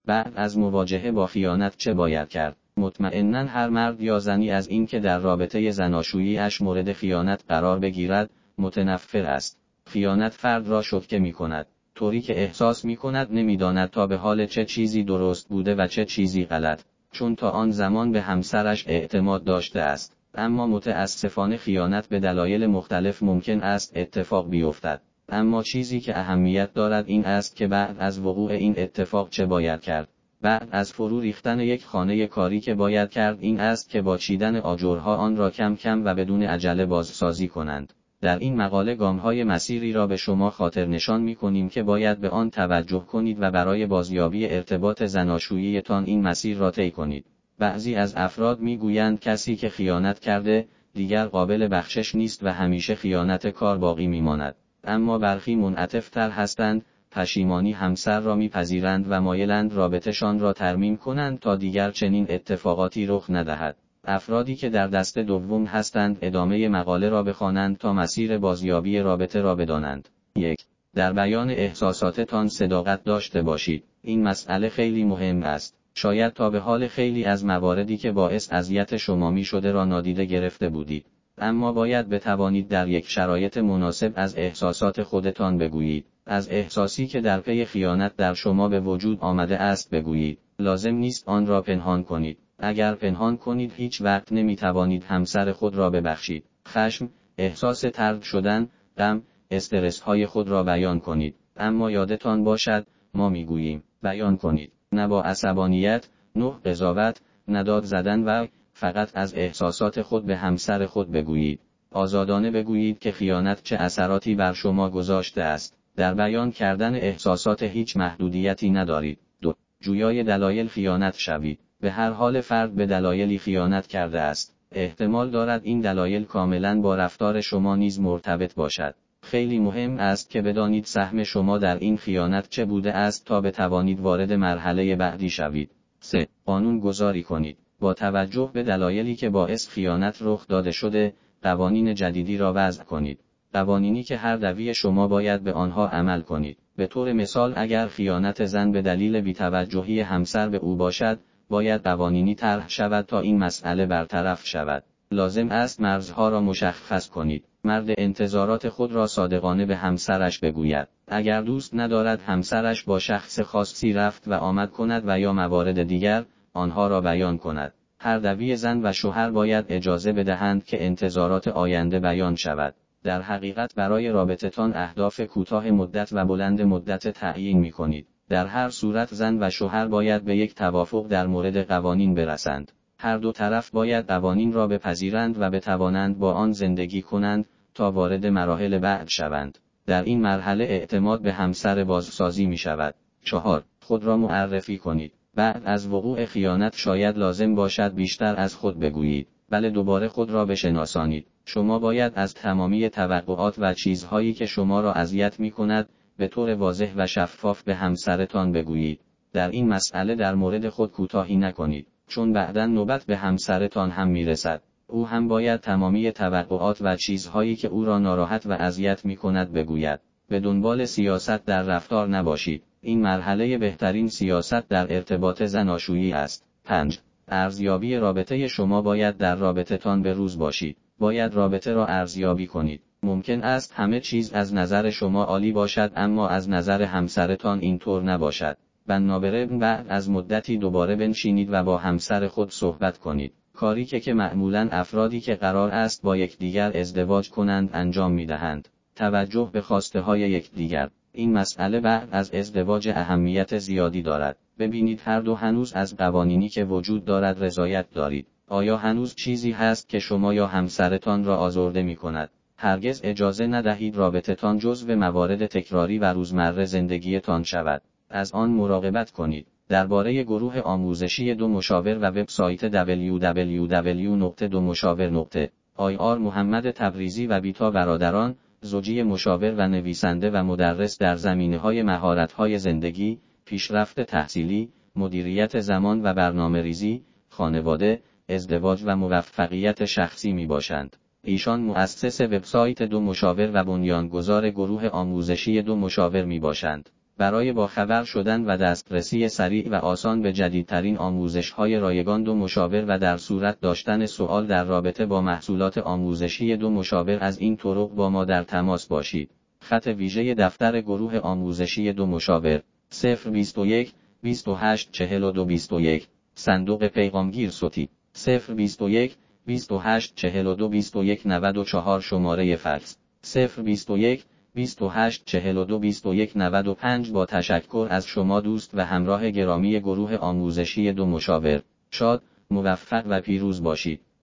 بعد از مواجهه با خیانت چه باید کرد؟ مطمئناً هر مرد یا زنی از این که در رابطه زناشویی اش مورد خیانت قرار بگیرد، متنفر است. خیانت فرد را شوکه می کند، طوری که احساس می کند نمی‌داند تا به حال چه چیزی درست بوده و چه چیزی غلط، چون تا آن زمان به همسرش اعتماد داشته است. اما متاسفانه خیانت به دلایل مختلف ممکن است اتفاق بیفتد. اما چیزی که اهمیت دارد این است که بعد از وقوع این اتفاق چه باید کرد. بعد از فرو ریختن یک خانه کاری که باید کرد این است که با چیدن آجرها آن را کم کم و بدون عجله بازسازی کنند. در این مقاله گام‌های مسیری را به شما خاطر نشان می‌کنیم که باید به آن توجه کنید و برای بازیابی ارتباط زناشویی‌تان این مسیر را طی کنید. بعضی از افراد می‌گویند کسی که خیانت کرده، دیگر قابل بخشش نیست و همیشه خیانت کار باقی می‌ماند. اما برخی منعطف‌تر هستند، پشیمانی همسر را می‌پذیرند و مایلند رابطه‌شان را ترمیم کنند تا دیگر چنین اتفاقاتی رخ ندهد. افرادی که در دسته دوم هستند ادامه مقاله را بخوانند تا مسیر بازیابی رابطه را بدانند. 1. در بیان احساساتتان صداقت داشته باشید. این مسئله خیلی مهم است. شاید تا به حال خیلی از مواردی که باعث اذیت شما می شده را نادیده گرفته بودید. اما باید بتوانید در یک شرایط مناسب از احساسات خودتان بگویید. از احساسی که در پی خیانت در شما به وجود آمده است بگویید. لازم نیست آن را پنهان کنید. اگر پنهان کنید هیچ وقت نمیتوانید همسر خود را ببخشید. خشم، احساس طرد شدن، غم، استرس های خود را بیان کنید. اما یادتان باشد، ما میگوییم، بیان کنید. نه با عصبانیت، نه قضاوت، نداد زدن و فقط از احساسات خود به همسر خود بگویید. آزادانه بگویید که خیانت چه اثراتی بر شما گذاشته است. در بیان کردن احساسات هیچ محدودیتی ندارید. 2. جویای دلایل خیانت شوید. به هر حال فرد به دلایلی خیانت کرده است. احتمال دارد این دلایل کاملا با رفتار شما نیز مرتبط باشد. خیلی مهم است که بدانید سهم شما در این خیانت چه بوده است تا بتوانید وارد مرحله بعدی شوید. 3. قانون گذاری کنید. با توجه به دلایلی که باعث خیانت رخ داده شده، قوانین جدیدی را وضع کنید. قوانینی که هر دوی شما باید به آنها عمل کنید. به طور مثال اگر خیانت زن به دلیل بی‌توجهی همسر به او باشد، باید قوانینی طرح شود تا این مسئله برطرف شود. لازم است مرزها را مشخص کنید. مرد انتظارات خود را صادقانه به همسرش بگوید. اگر دوست ندارد همسرش با شخص خاصی رفت و آمد کند و یا موارد دیگر، آنها را بیان کند. هر دوی زن و شوهر باید اجازه بدهند که انتظارات آینده بیان شود. در حقیقت برای رابطتان اهداف کوتاه مدت و بلند مدت تعیین می کنید. در هر صورت زن و شوهر باید به یک توافق در مورد قوانین برسند. هر دو طرف باید قوانین را بپذیرند و بتوانند با آن زندگی کنند تا وارد مراحل بعد شوند. در این مرحله اعتماد به همسر بازسازی می شود. 4. خود را معرفی کنید. بعد از وقوع خیانت شاید لازم باشد بیشتر از خود بگویید. بله دوباره خود را بشناسانید. شما باید از تمامی توقعات و چیزهایی که شما را اذیت می کند، به طور واضح و شفاف به همسرتان بگویید. در این مسئله در مورد خود کوتاهی نکنید، چون بعداً نوبت به همسرتان هم میرسد. او هم باید تمامی توقعات و چیزهایی که او را ناراحت و اذیت می کند بگوید. به دنبال سیاست در رفتار نباشید. این مرحله بهترین سیاست در ارتباط زناشویی است. 5. ارزیابی رابطه شما باید در رابطتان به روز باشید. باید رابطه را ارزیابی کنید. ممکن است همه چیز از نظر شما عالی باشد اما از نظر همسرتان اینطور نباشد. بنابراین بعد از مدتی دوباره بنشینید و با همسر خود صحبت کنید. کاری که معمولاً افرادی که قرار است با یکدیگر ازدواج کنند انجام می‌دهند. توجه به خواسته های یکدیگر. این مسئله بعد از ازدواج اهمیت زیادی دارد. ببینید هر دو هنوز از قوانینی که وجود دارد رضایت دارید. آیا هنوز چیزی هست که شما یا همسرتان را آزرده می‌کند؟ هرگز اجازه ندهید رابطتان جزو موارد تکراری و روزمره زندگیتان شود. از آن مراقبت کنید. درباره گروه آموزشی دو مشاور و وبسایت www.2mushawer.ir محمد تبریزی و بیتا برادران، زوجی مشاور و نویسنده و مدرس در زمینه‌های مهارت‌های زندگی، پیشرفت تحصیلی، مدیریت زمان و برنامه‌ریزی، خانواده، ازدواج و موفقیت شخصی میباشند. ایشان مؤسس وبسایت دو مشاور و بنیانگذار گروه آموزشی دو مشاور میباشند. برای باخبر شدن و دسترسی سریع و آسان به جدیدترین آموزش‌های رایگان دو مشاور و در صورت داشتن سوال در رابطه با محصولات آموزشی دو مشاور از این طرق با ما در تماس باشید. خط ویژه دفتر گروه آموزشی دو مشاور 021 28 42 21 صندوق پیغامگیر صوتی 021 28 42 21 94 شماره فکس 021 28 42 21 95 با تشکر از شما دوست و همراه گرامی گروه آموزشی دو مشاور. شاد، موفق و پیروز باشید.